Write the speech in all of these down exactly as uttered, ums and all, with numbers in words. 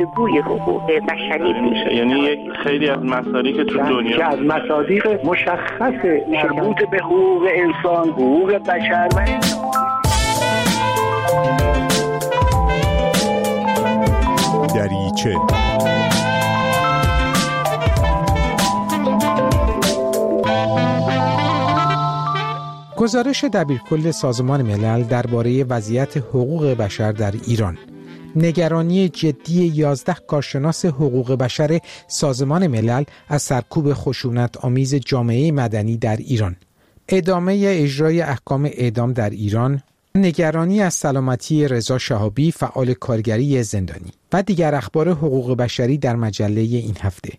الگوی حقوق بشری میشه، یعنی یک خیلی از مصادیق که تو دنیا که از مصادیق مشخص مربوط به حقوق انسان، حقوق بشر و دریچه گزارش دبیرکل سازمان ملل درباره وضعیت حقوق بشر در ایران، نگرانی جدی یازده کارشناس حقوق بشر سازمان ملل از سرکوب خشونت آمیز جامعه مدنی در ایران، ادامه اجرای احکام اعدام در ایران، نگرانی از سلامتی رضا شهابی فعال کارگری زندانی و دیگر اخبار حقوق بشری در مجله این هفته.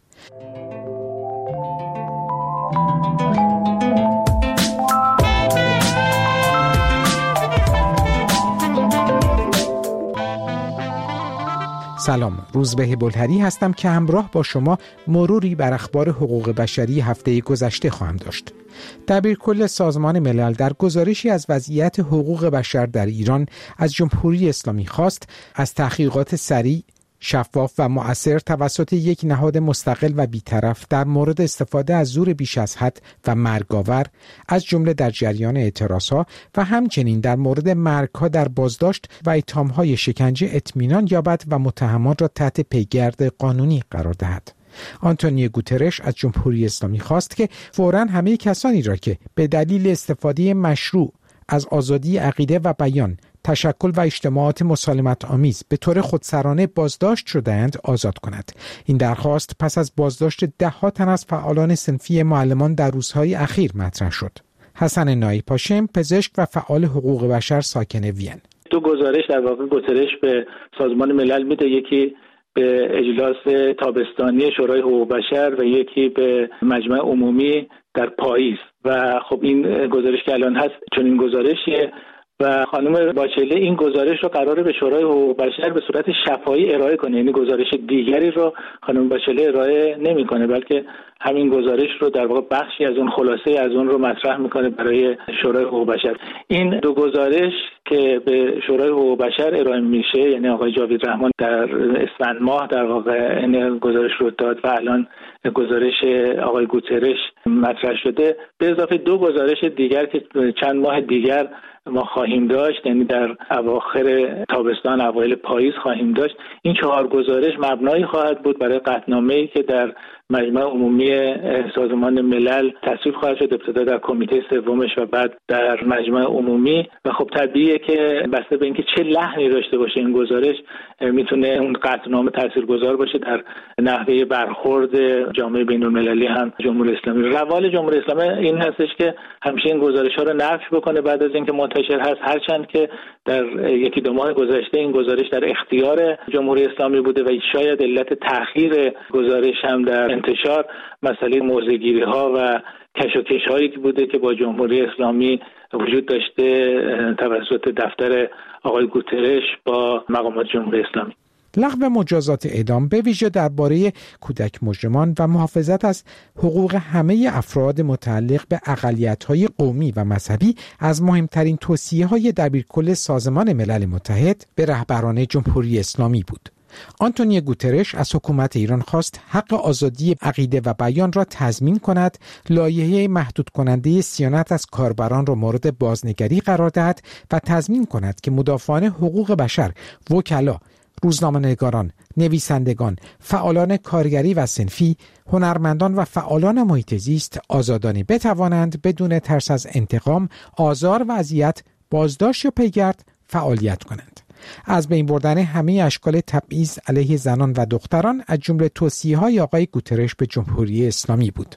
سلام، روزبه بلهری هستم که همراه با شما مروری بر اخبار حقوق بشری هفته گذشته خواهم داشت. دبیرکل سازمان ملل در گزارشی از وضعیت حقوق بشر در ایران از جمهوری اسلامی خواست از تحقیقات سریع، شفاف و مؤثر توسط یک نهاد مستقل و بی‌طرف در مورد استفاده از زور بیش از حد و مرگاور از جمله در جریان اعتراضها و همچنین در مورد مرگ‌ها در بازداشت و اتهام‌های شکنجه اطمینان یابد و متهمان را تحت پیگرد قانونی قرار دهد. آنتونیو گوترش از جمهوری اسلامی خواست که فوراً همه کسانی را که به دلیل استفاده مشروع از آزادی عقیده و بیان، تشکل و اجتماعات مسالمت آمیز به طور خودسرانه بازداشت شده‌اند آزاد کند. این درخواست پس از بازداشت ده ها تن از فعالان صنفی معلمان در روزهای اخیر مطرح شد. حسن نایی پاشم، پزشک و فعال حقوق بشر ساکن وین. دو گزارش در واقع گزارش به سازمان ملل میده، یکی به اجلاس تابستانی شورای حقوق بشر و یکی به مجمع عمومی در پاییز. و خب این گزارش که الان هست چون این گزارشیه و خانم باچله این گزارش رو قراره به شورای حقوق بشر به صورت شفاهی ارائه کنه، یعنی گزارش دیگری رو خانم باچله ارائه نمیکنه، بلکه همین گزارش رو در واقع بخشی از اون خلاصه از اون رو مطرح میکنه برای شورای حقوق بشر. این دو گزارش که به شورای حقوق بشر ارائه میشه، یعنی آقای جاوید رحمان در اسفند ماه در واقع این گزارش رو داد و الان گزارش آقای گوترش مطرح شده، به اضافه دو گزارش دیگر که چند ماه دیگر ما خواهیم داشت، یعنی در اواخر تابستان اوایل پاییز خواهیم داشت. این چهار گزارش مبنایی خواهد بود برای قطعنامه‌ای که در مجمع عمومی سازمان ملل تصویب خواهد شد، ابتدا در کمیته سومش و بعد در مجمع عمومی. و خب طبیعیه که بسته به اینکه چه لحنی داشته باشه این گزارش میتونه اون قطعنامه تاثیرگذار باشه در نحوه برخورد جامعه بین‌المللی هم جمهوری اسلامی. روال جمهوری اسلامی این هستش که همیشه این گزارش‌ها رو نفی بکنه بعد از اینکه منتشر هست، هرچند که در یکی دو ماه گذشته این گزارش در اختیار جمهوری اسلامی بوده و شاید علت تأخیر گزارش هم در انتشار مسئله موضع‌گیری ها و کشاکش هایی که بوده که با جمهوری اسلامی وجود داشته توسط دفتر آقای گوترش با مقامات جمهوری اسلامی. لغو مجازات اعدام به ویژه درباره کودک مجرمان و محافظت از حقوق همه افراد متعلق به اقلیت‌های قومی و مذهبی از مهمترین توصیه‌های دبیرکل سازمان ملل متحد به رهبران جمهوری اسلامی بود. آنتونیو گوترش از حکومت ایران خواست حق آزادی عقیده و بیان را تضمین کند، لایحه محدود کننده صیانت از کاربران را مورد بازنگری قرار دهد و تضمین کند که مدافعان حقوق بشر، وکلا، روزنامه‌نگاران، نویسندگان، فعالان کارگری و صنفی، هنرمندان و فعالان محیط زیست آزادانه بتوانند بدون ترس از انتقام، آزار و اذیت، بازداشت یا پیگرد فعالیت کنند. از بین بردن همه اشکال تبعیض علیه زنان و دختران از جمله توصیه‌های آقای گوترش به جمهوری اسلامی بود.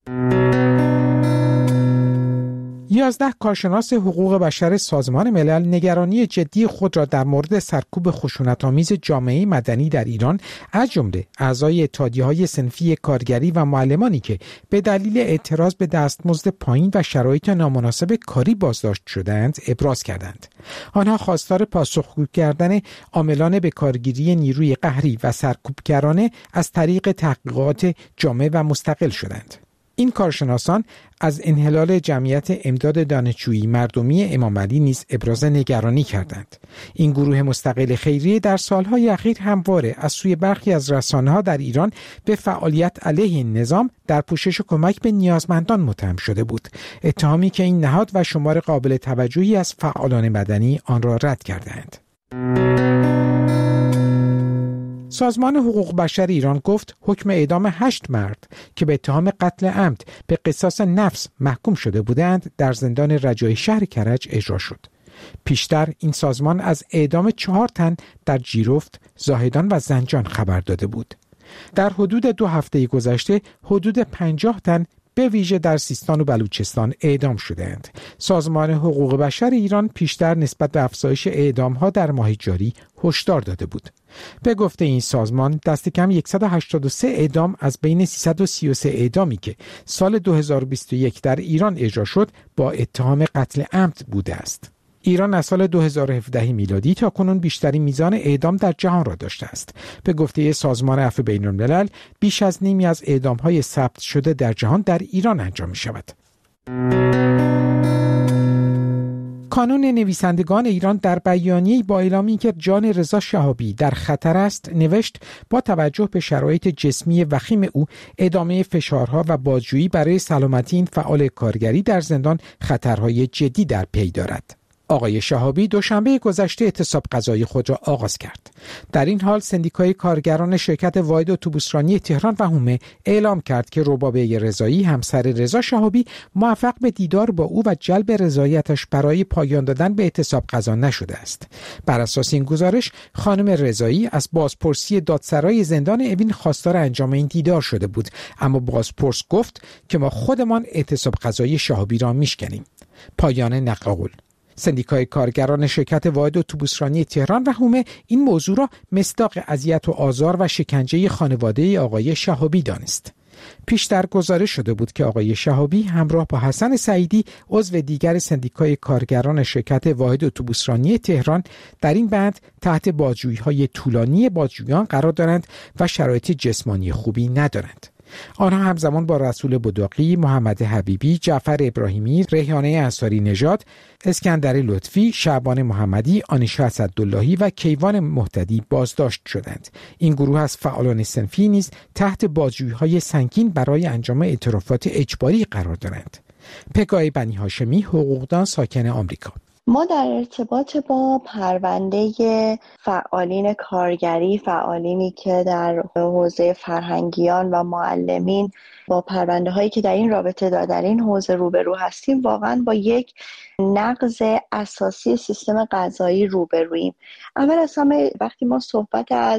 یازده کارشناس حقوق بشر سازمان ملل نگرانی جدی خود را در مورد سرکوب خشونت‌آمیز جامعه مدنی در ایران از جمله اعضای اتحادیه‌های صنفی کارگری و معلمانی که به دلیل اعتراض به دستمزد پایین و شرایط نامناسب کاری بازداشت شدند ابراز کردند. آنها خواستار پاسخگو کردن عاملان به کارگیری نیروی قهری و سرکوبگرانه از طریق تحقیقات جامع و مستقل شدند. این کارشناسان از انحلال جمعیت امداد دانشجویی مردمی امام علی نیز ابراز نگرانی کردند. این گروه مستقل خیریه در سالهای اخیر همواره از سوی برخی از رسانه‌ها در ایران به فعالیت علیه نظام در پوشش کمک به نیازمندان متهم شده بود، اتهامی که این نهاد و شمار قابل توجهی از فعالان مدنی آن را رد کردند. سازمان حقوق بشر ایران گفت حکم اعدام هشت مرد که به اتهام قتل عمد به قصاص نفس محکوم شده بودند در زندان رجایی شهر کرج اجرا شد. پیشتر این سازمان از اعدام چهار تن در جیرفت، زاهدان و زنجان خبر داده بود. در حدود دو هفته گذشته حدود پنجاه تن به ویژه در سیستان و بلوچستان اعدام شدند. سازمان حقوق بشر ایران پیشتر نسبت به افزایش اعدام‌ها در ماه جاری هشدار داده بود. به گفته این سازمان دست کم صد و هشتاد و سه اعدام از بین سیصد و سی و سه اعدامی که سال دو هزار و بیست و یک در ایران اجرا شد با اتهام قتل عمد بوده است. ایران از سال دو هزار و هفده میلادی تا کنون بیشترین میزان اعدام در جهان را داشته است. به گفته سازمان عفو بین‌الملل بیش از نیمی از اعدام‌های ثبت شده در جهان در ایران انجام می‌شود. کانون نویسندگان ایران در بیانیه‌ای با اعلامی که جان رضا شهابی در خطر است نوشت با توجه به شرایط جسمی وخیم او ادامه فشارها و بازجویی برای سلامتی این فعال کارگری در زندان خطرهای جدی در پی دارد. آقای شهابی دوشنبه گذشته اعتصاب قضایی خود را آغاز کرد. در این حال سندیکای کارگران شرکت واحد اتوبوسرانی تهران و هومه اعلام کرد که ربابه رضایی همسر رضا شهابی موفق به دیدار با او و جلب رضایتش برای پایان دادن به اعتصاب قضا نشده است. بر اساس این گزارش خانم رضایی از بازپرسی دادسرای زندان اوین خواستار انجام این دیدار شده بود، اما بازپرس گفت که ما خودمان اعتصاب قضایی شهابی را میشکنیم. پایان نقل قول. سندیکای کارگران شرکت واحد اتوبوسرانی تهران و هومه این موضوع را مصداق اذیت و آزار و شکنجه خانواده آقای شهابی دانست. پیشتر گزارش شده بود که آقای شهابی همراه با حسن سعیدی عضو دیگر سندیکای کارگران شرکت واحد اتوبوسرانی تهران در این بند تحت بازجویی‌های طولانی بازجویان قرار دارند و شرایط جسمانی خوبی ندارند. آنها همزمان با رسول بداقی، محمد حبیبی، جعفر ابراهیمی، ریحانه انصاری نژاد، اسکندر لطفی، شعبان محمدی، آنیشا اسداللهی و کیوان مهتدی بازداشت شدند. این گروه از فعالان صنفی نیز تحت بازجویی‌های سنگین برای انجام اعترافات اجباری قرار دارند. پگاه بنی هاشمی، حقوقدان ساکن آمریکا. ما در ارتباط با پرونده فعالین کارگری، فعالینی که در حوزه فرهنگیان و معلمین با پرونده هایی که در این رابطه در این حوزه روبرو هستیم، واقعا با یک نقض اساسی سیستم قضایی روبرویم. اول از همه وقتی ما صحبت از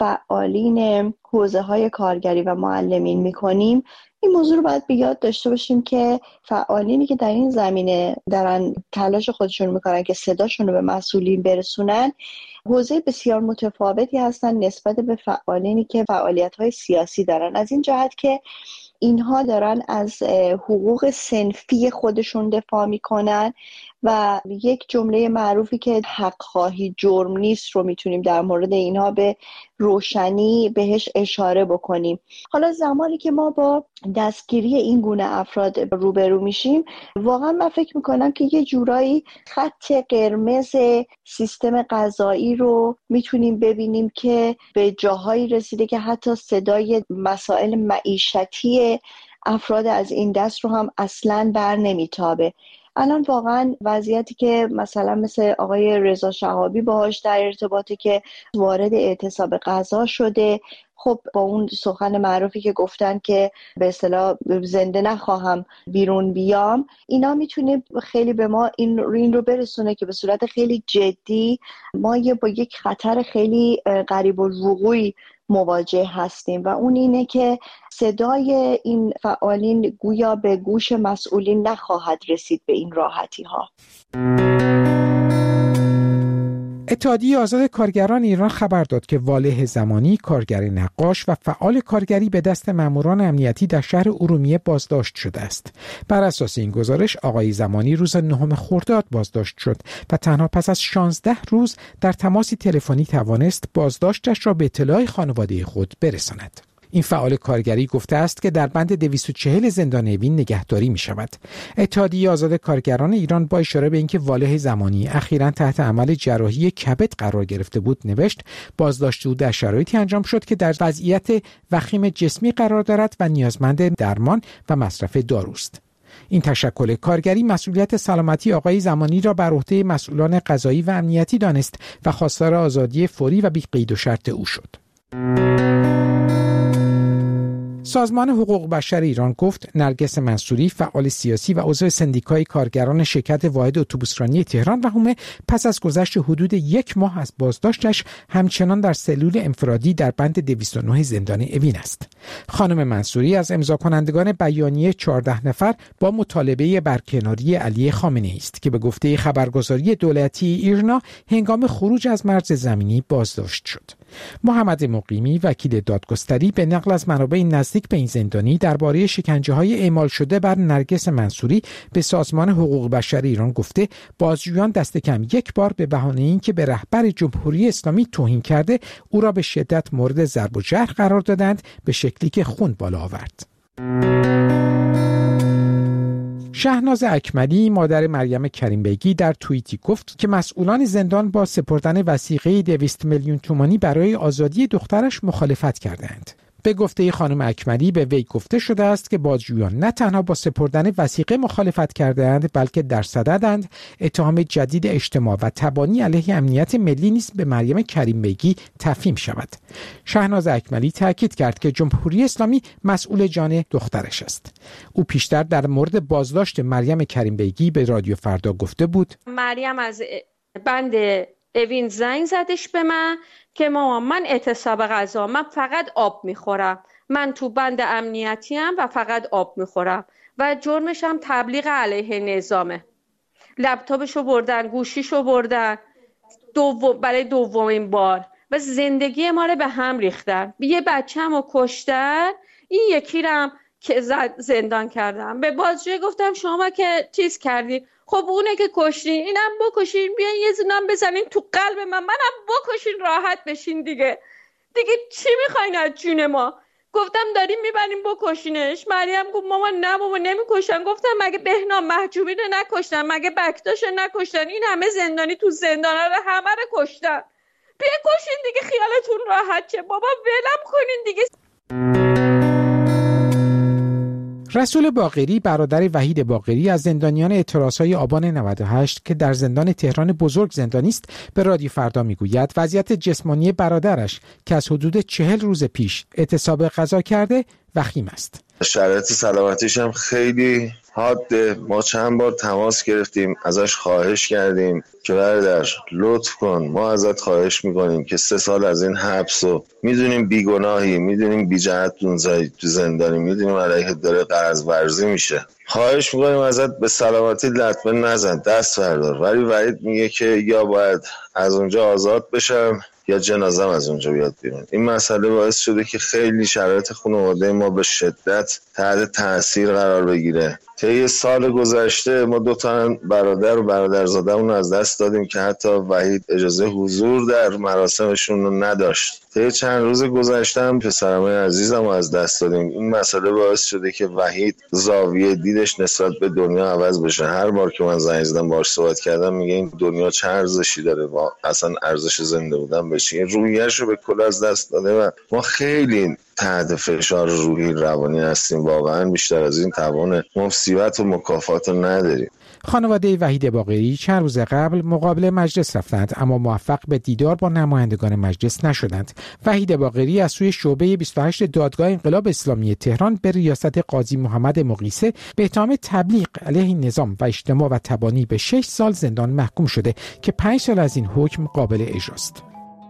فعالین حوزه های کارگری و معلمین میکنیم، این موضوع رو باید به یاد داشته باشیم که فعالینی که در این زمینه دارن تلاش خودشون میکنن که صداشون رو به مسئولین برسونن، حوزه بسیار متفاوتی هستن نسبت به فعالینی که فعالیت‌های سیاسی دارن، از این جهت که اینها دارن از حقوق صنفی خودشون دفاع میکنن و یک جمله معروفی که حق خواهی جرم نیست رو میتونیم در مورد اینها به روشنی بهش اشاره بکنیم. حالا زمانی که ما با دستگیری این گونه افراد روبرو میشیم، واقعا من فکر میکنم که یه جورایی خط قرمز سیستم قضایی رو میتونیم ببینیم که به جاهایی رسیده که حتی صدای مسائل معیشتی افراد از این دست رو هم اصلاً بر نمیتابه. الان واقعا وضعیتی که مثلا مثل آقای رضا شهابی باهاش در ارتباطی که وارد اعتصاب قضا شده، خب با اون سخن معروفی که گفتن که به اصطلاح زنده نخواهم بیرون بیام، اینا میتونه خیلی به ما این این رو برسونه که به صورت خیلی جدی ما یه با یک خطر خیلی قریب الوقوعی مواجه هستیم و اون اینه که صدای این فعالین گویا به گوش مسئولین نخواهد رسید به این راحتی ها. اتحادیه آزاد کارگران ایران خبر داد که والح زمانی، کارگر نقاش و فعال کارگری به دست ماموران امنیتی در شهر ارومیه بازداشت شده است. بر اساس این گزارش آقای زمانی روز نهم خرداد بازداشت شد و تنها پس از شانزده روز در تماسی تلفنی توانست بازداشتش را به اطلاع خانواده خود برساند. این فعال کارگری گفته است که در بند دویست و چهل زندان اوین نگهداری می شود. اتحادیه آزاد کارگران ایران با اشاره به اینکه والح زمانی اخیراً تحت عمل جراحی کبد قرار گرفته بود نوشت بازداشت او در شرایطی انجام شد که در وضعیت وخیم جسمی قرار دارد و نیازمند درمان و مصرف داروست. این تشکل کارگری مسئولیت سلامتی آقای زمانی را بر عهده مسئولان قضایی و امنیتی دانست و خواستار آزادی فوری و بی قید و شرط او شد. سازمان حقوق بشر ایران گفت نرگس منصوری فعال سیاسی و عضو سندیکای کارگران شرکت واحد اتوبوسرانی تهران و حومه پس از گذشت حدود یک ماه از بازداشتش همچنان در سلول انفرادی در بند دویست و نه زندان اوین است. خانم منصوری از امضا کنندگان بیانیه چهارده نفر با مطالبه برکناری علی خامنه‌ای است که به گفته خبرگزاری دولتی ایرنا هنگام خروج از مرز زمینی بازداشت شد. محمد مقیمی وکیل دادگستری به نقل از منابع نزدیک به این زندانی درباره شکنجه‌های اعمال شده بر نرگس منصوری به سازمان حقوق بشر ایران گفته بازجویان دست کم یک بار به بهانه اینکه به رهبر جمهوری اسلامی توهین کرده او را به شدت مورد ضرب و جرح قرار دادند به شکلی که خون بالا آورد. شهناز اکملی مادر مریم کریم بیگی در توییتی گفت که مسئولان زندان با سپردن وثیقه دویست میلیون تومانی برای آزادی دخترش مخالفت کردند. به گفته خانم اکملی به وی گفته شده است که بازجویان نه تنها با سپردن وثیقه مخالفت کردند بلکه در صددند اتهام جدید اجتماع و تبانی علیه امنیت ملی نیز به مریم کریم بیگی تفهیم شود. شهناز اکملی تاکید کرد که جمهوری اسلامی مسئول جان دخترش است. او پیشتر در مورد بازداشت مریم کریم بیگی به رادیو فردا گفته بود مریم از بند اوین زنگ زدش به من که مامان من اعتصاب غذا، من فقط آب میخورم، من تو بند امنیتی ام و فقط آب میخورم و جرمش هم تبلیغ علیه نظامه. لپتاپشو بردن، گوشیشو بردن دوم برای دومین بار و زندگی ما رو به هم ریختن. یه بچه‌مو کشتن، این یکی رو هم که زندان کردم. به بازجوی گفتم شما که چیز کردی، خب اونه که کشتین اینم بکشین، بیاین یه زنم بزنین تو قلب من، منم بکشین راحت بشین دیگه. دیگه چی میخواین از جون ما؟ گفتم داریم میبریم بکشینش. مریم گفت ماما نه بابا نمیکشن. گفتم مگه بهنام محجوبی رو نکشتن؟ مگه بکتاش نکشتن؟ این همه زندانی تو زندان رو همه رو کشتن. بیا کشین دیگه، خیالتون راحت شه. بابا ولم کنین دیگه. رسول باقری برادر وحید باقری از زندانیان اعتراضهای آبان نود و هشت که در زندان تهران بزرگ زندانی است به رادیو فردا میگوید وضعیت جسمانی برادرش که از حدود چهل روز پیش اعتصاب غذا کرده وخیم است. شرایط سلامتیش هم خیلی حاده. ما چند بار تماس گرفتیم، ازش خواهش کردیم که برادر لطف کن، ما ازت خواهش میکنیم که سه سال از این حبس و میدونیم بیگناهی، میدونیم بی جهت دونزایی تو زندانی، میدونیم علیه داره قرض ورزی میشه، خواهش میکنیم ازت به سلامتی لطمه نزن، دست بردار. ولی وحید میگه که یا باید از اونجا آزاد بشم یا جنازم از اونجا بیاد بیرون. این مسئله باعث شده که خیلی شرایط خانواده ما به شدت تحت تاثیر قرار بگیره. طی سال گذشته ما دو تا برادر و برادرزاده‌مون از دست دادیم که حتی وحید اجازه حضور در مراسمشون رو نداشت. طی چند روز گذشته هم پسرمای عزیزم رو از دست دادیم. این مسئله باعث شده که وحید زاویه دیدش نسبت به دنیا عوض بشه. هر بار که من زنگ زدم باهاش صحبت کردم میگه این دنیا چه ارزشی داره و اصلا ارزش زنده بودن بشه. روحیه‌اش رو به کل از دست داده و ما خیلی تحت فشار روحی روانی هستیم. واقعا بیشتر از این توان مصیبت و مکافات رو نداریم. خانواده وحید باقری چند روز قبل مقابل مجلس رفتند اما موفق به دیدار با نمایندگان مجلس نشدند. وحید باقری از سوی شعبه بیست و هشت دادگاه انقلاب اسلامی تهران به ریاست قاضی محمد مقیسه به اتهام تبلیغ علیه نظام و اجتماع و تبانی به شش سال زندان محکوم شده که پنج سال از این حکم قابل اجراست.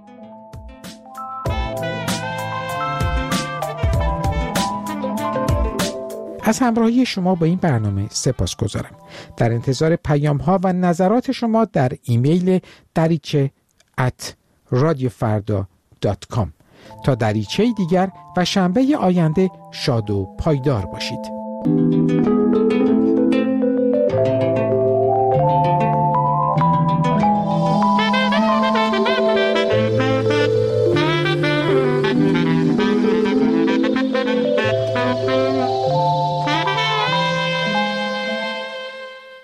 از همراهی شما با این برنامه سپاسگزارم. در انتظار پیام ها و نظرات شما در ایمیل دریچه ات رادیو فردا دات کام. تا دریچه دیگر و شنبه آینده شاد و پایدار باشید.